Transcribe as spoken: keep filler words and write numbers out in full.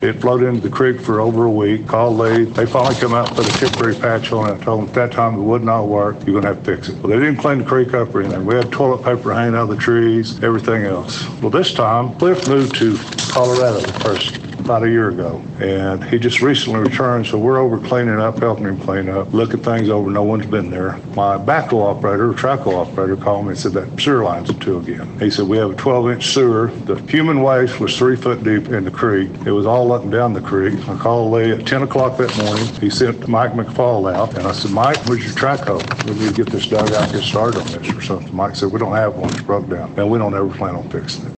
It floated into the creek for over a week. Called Lee. They finally come out and put a temporary patch on it. I told them at that time it would not work. You're going to have to fix it. Well, they didn't clean the creek up or anything. We had toilet paper hanging out of the trees, everything else. Well, this time, Cliff moved to Colorado first about a year ago, and he just recently returned, so we're over cleaning up, helping him clean up, looking things over. No one's been there. My backhoe operator, trackhoe operator, called me and said that sewer line's at two again. He said, we have a twelve-inch sewer. The human waste was three foot deep in the creek. It was all up and down the creek. I called Lee at ten o'clock that morning. He sent Mike McFall out, and I said, Mike, where's your trackhoe? We need to get this dug out, get started on this or something. Mike said, we don't have one. It's broke down, and we don't ever plan on fixing it.